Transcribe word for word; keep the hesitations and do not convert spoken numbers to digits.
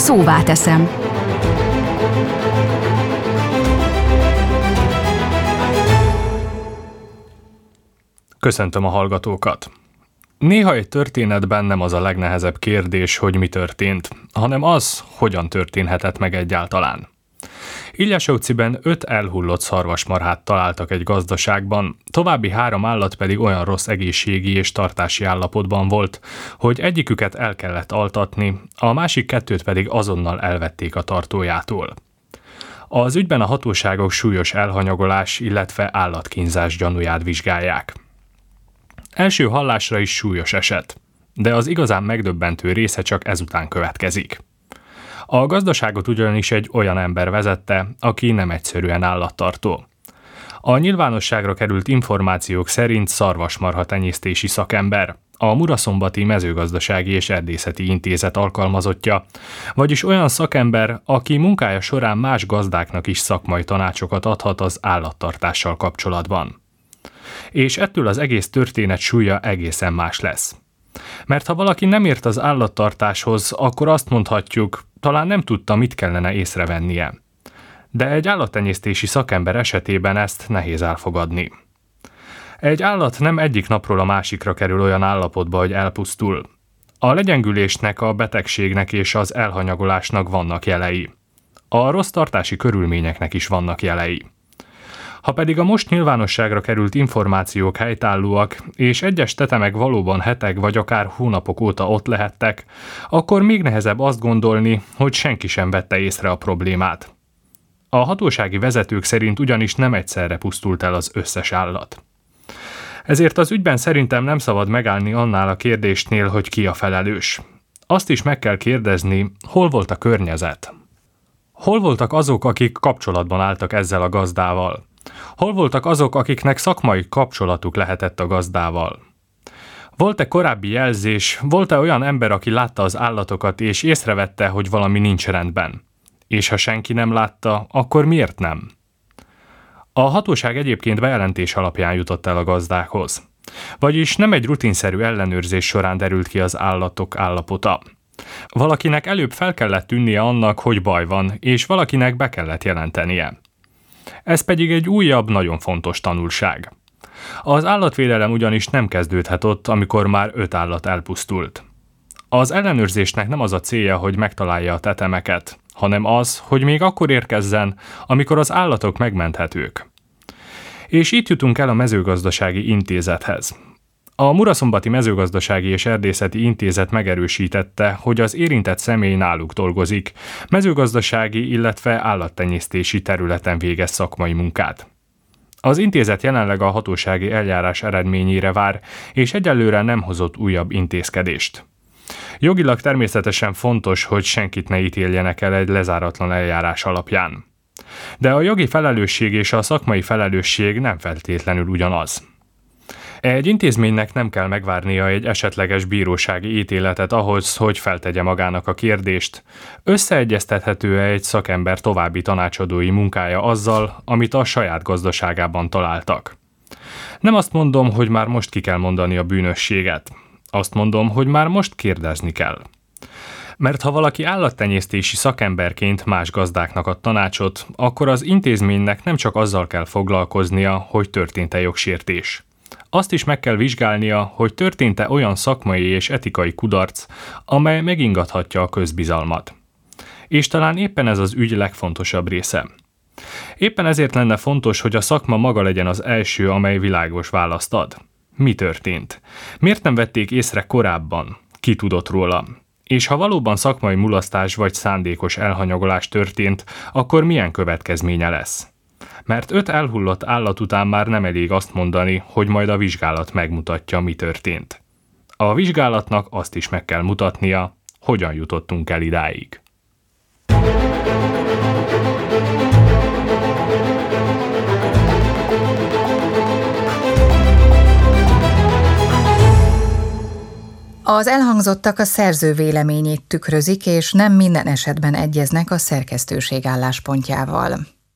Szóvá teszem. Köszöntöm a hallgatókat! Néha egy történetben nem az a legnehezebb kérdés, hogy mi történt, hanem az, hogyan történhetett meg egyáltalán. Ilyesóciben öt elhullott szarvasmarhát találtak egy gazdaságban, további három állat pedig olyan rossz egészségi és tartási állapotban volt, hogy egyiküket el kellett altatni, a másik kettőt pedig azonnal elvették a tartójától. Az ügyben a hatóságok súlyos elhanyagolás, illetve állatkínzás gyanúját vizsgálják. Első hallásra is súlyos eset, de az igazán megdöbbentő része csak ezután következik. A gazdaságot ugyanis egy olyan ember vezette, aki nem egyszerűen állattartó. A nyilvánosságra került információk szerint szarvasmarha tenyésztési szakember, a Muraszombati Mezőgazdasági és Erdészeti Intézet alkalmazottja, vagyis olyan szakember, aki munkája során más gazdáknak is szakmai tanácsokat adhat az állattartással kapcsolatban. És ettől az egész történet súlya egészen más lesz. Mert ha valaki nem ért az állattartáshoz, akkor azt mondhatjuk, talán nem tudta, mit kellene észrevennie. De egy állattenyésztési szakember esetében ezt nehéz elfogadni. Egy állat nem egyik napról a másikra kerül olyan állapotba, hogy elpusztul. A legyengülésnek, a betegségnek és az elhanyagolásnak vannak jelei. A rossz tartási körülményeknek is vannak jelei. Ha pedig a most nyilvánosságra került információk helytállóak, és egyes tetemek valóban hetek vagy akár hónapok óta ott lehettek, akkor még nehezebb azt gondolni, hogy senki sem vette észre a problémát. A hatósági vezetők szerint ugyanis nem egyszerre pusztult el az összes állat. Ezért az ügyben szerintem nem szabad megállni annál a kérdésnél, hogy ki a felelős. Azt is meg kell kérdezni, hol volt a környezet. Hol voltak azok, akik kapcsolatban álltak ezzel a gazdával? Hol voltak azok, akiknek szakmai kapcsolatuk lehetett a gazdával? Volt-e korábbi jelzés, volt-e olyan ember, aki látta az állatokat és észrevette, hogy valami nincs rendben? És ha senki nem látta, akkor miért nem? A hatóság egyébként bejelentés alapján jutott el a gazdákhoz. Vagyis nem egy rutinszerű ellenőrzés során derült ki az állatok állapota. Valakinek előbb fel kellett tűnnie annak, hogy baj van, és valakinek be kellett jelentenie. Ez pedig egy újabb, nagyon fontos tanulság. Az állatvédelem ugyanis nem kezdődhet ott, amikor már öt állat elpusztult. Az ellenőrzésnek nem az a célja, hogy megtalálja a tetemeket, hanem az, hogy még akkor érkezzen, amikor az állatok megmenthetők. És itt jutunk el a Mezőgazdasági Intézethez. A Muraszombati Mezőgazdasági és Erdészeti Intézet megerősítette, hogy az érintett személy náluk dolgozik, mezőgazdasági, illetve állattenyésztési területen végez szakmai munkát. Az intézet jelenleg a hatósági eljárás eredményére vár, és egyelőre nem hozott újabb intézkedést. Jogilag természetesen fontos, hogy senkit ne ítéljenek el egy lezáratlan eljárás alapján. De a jogi felelősség és a szakmai felelősség nem feltétlenül ugyanaz. Egy intézménynek nem kell megvárnia egy esetleges bírósági ítéletet ahhoz, hogy feltegye magának a kérdést, összeegyeztethető-e egy szakember további tanácsadói munkája azzal, amit a saját gazdaságában találtak. Nem azt mondom, hogy már most ki kell mondani a bűnösséget. Azt mondom, hogy már most kérdezni kell. Mert ha valaki állattenyésztési szakemberként más gazdáknak ad tanácsot, akkor az intézménynek nem csak azzal kell foglalkoznia, hogy történt-e jogsértés. Azt is meg kell vizsgálnia, hogy történt-e olyan szakmai és etikai kudarc, amely megingathatja a közbizalmat. És talán éppen ez az ügy legfontosabb része. Éppen ezért lenne fontos, hogy a szakma maga legyen az első, amely világos választ ad. Mi történt? Miért nem vették észre korábban? Ki tudott róla? És ha valóban szakmai mulasztás vagy szándékos elhanyagolás történt, akkor milyen következménye lesz? Mert öt elhullott állat után már nem elég azt mondani, hogy majd a vizsgálat megmutatja, mi történt. A vizsgálatnak azt is meg kell mutatnia, hogyan jutottunk el idáig. Az elhangzottak a szerző véleményét tükrözik, és nem minden esetben egyeznek a szerkesztőség álláspontjával.